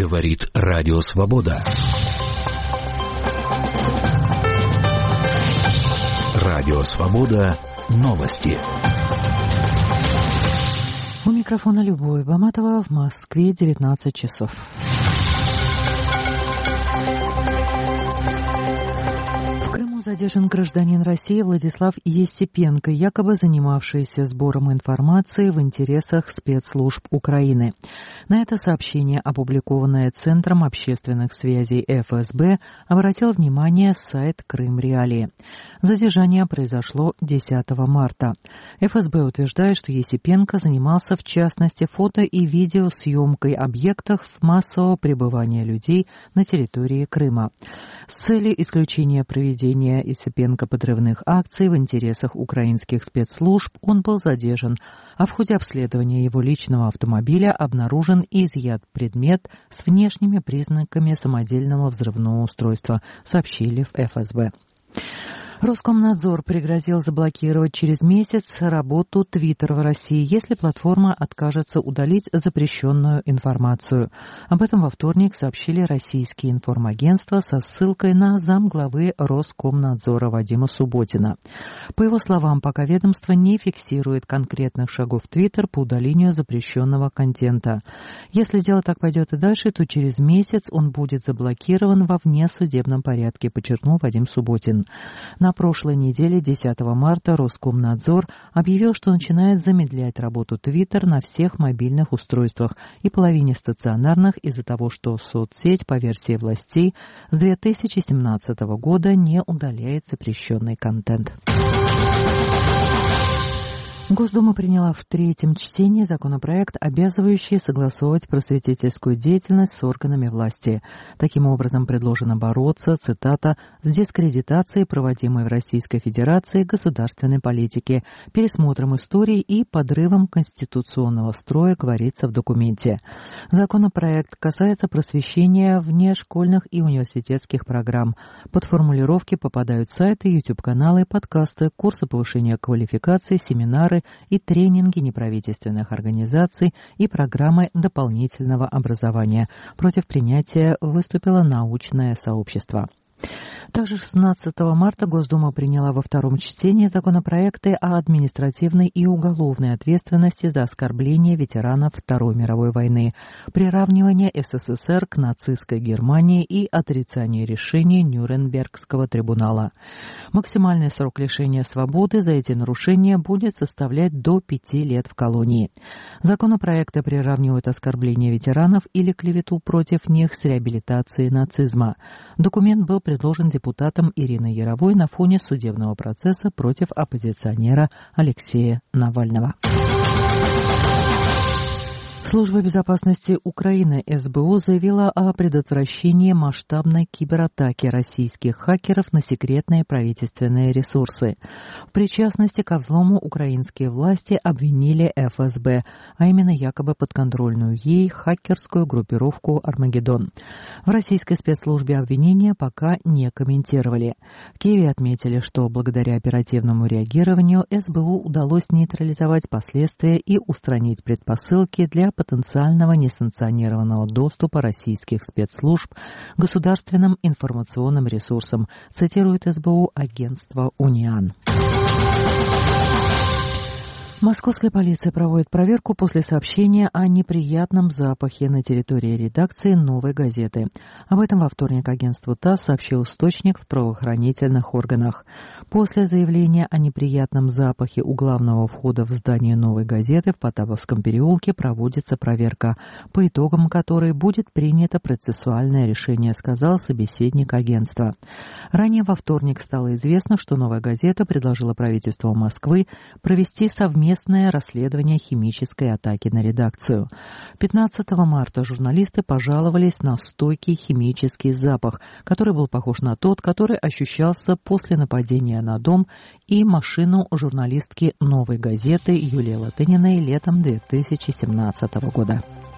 Говорит Радио Свобода. Радио Свобода. Новости. У микрофона Любовь Баматова, в Москве 19 часов. Задержан гражданин России Владислав Есипенко, якобы занимавшийся сбором информации в интересах спецслужб Украины. На это сообщение, опубликованное Центром общественных связей ФСБ, обратил внимание сайт Крым-Реалии. Задержание произошло 10 марта. ФСБ утверждает, что Есипенко занимался в частности фото- и видеосъемкой объектов массового пребывания людей на территории Крыма. С целью исключения проведения Есипенко подрывных акций в интересах украинских спецслужб он был задержан, а в ходе обследования его личного автомобиля обнаружен и изъят предмет с внешними признаками самодельного взрывного устройства, сообщили в ФСБ. Роскомнадзор пригрозил заблокировать через месяц работу Twitter в России, если платформа откажется удалить запрещенную информацию. Об этом во вторник сообщили российские информагентства со ссылкой на замглавы Роскомнадзора Вадима Субботина. По его словам, пока ведомство не фиксирует конкретных шагов Twitter по удалению запрещенного контента. Если дело так пойдет и дальше, то через месяц он будет заблокирован во внесудебном порядке, подчеркнул Вадим Субботин. На прошлой неделе, 10 марта, Роскомнадзор объявил, что начинает замедлять работу Twitter на всех мобильных устройствах и половине стационарных из-за того, что соцсеть, по версии властей, с 2017 года не удаляет запрещенный контент. Госдума приняла в третьем чтении законопроект, обязывающий согласовывать просветительскую деятельность с органами власти. Таким образом, предложено бороться, цитата, «с дискредитацией, проводимой в Российской Федерации государственной политики, пересмотром истории и подрывом конституционного строя», говорится в документе. Законопроект касается просвещения внешкольных и университетских программ. Под формулировки попадают сайты, YouTube-каналы, подкасты, курсы повышения квалификации, семинары и тренинги неправительственных организаций и программы дополнительного образования. Против принятия выступило научное сообщество. Также 16 марта Госдума приняла во втором чтении законопроекты о административной и уголовной ответственности за оскорбление ветеранов Второй мировой войны, приравнивание СССР к нацистской Германии и отрицание решения Нюрнбергского трибунала. Максимальный срок лишения свободы за эти нарушения будет составлять до 5 лет в колонии. Законопроекты приравнивают оскорбление ветеранов или клевету против них с реабилитацией нацизма. Документ был предложен депутатом Ириной Яровой на фоне судебного процесса против оппозиционера Алексея Навального. Служба безопасности Украины СБУ заявила о предотвращении масштабной кибератаки российских хакеров на секретные правительственные ресурсы. В причастности ко взлому украинские власти обвинили ФСБ, а именно якобы подконтрольную ей хакерскую группировку «Армагеддон». В российской спецслужбе обвинения пока не комментировали. В Киеве отметили, что благодаря оперативному реагированию СБУ удалось нейтрализовать последствия и устранить предпосылки для потенциального несанкционированного доступа российских спецслужб к государственным информационным ресурсам, цитирует СБУ агентство «Униан». Московская полиция проводит проверку после сообщения о неприятном запахе на территории редакции «Новой газеты». Об этом во вторник агентству ТАСС сообщил источник в правоохранительных органах. После заявления о неприятном запахе у главного входа в здание «Новой газеты» в Потаповском переулке проводится проверка, по итогам которой будет принято процессуальное решение, сказал собеседник агентства. Ранее во вторник стало известно, что «Новая газета» предложила правительству Москвы провести совместное расследование химической атаки на редакцию. 15 марта журналисты пожаловались на стойкий химический запах, который был похож на тот, который ощущался после нападения на дом и машину журналистки «Новой газеты» Юлии Латыниной летом 2017 года.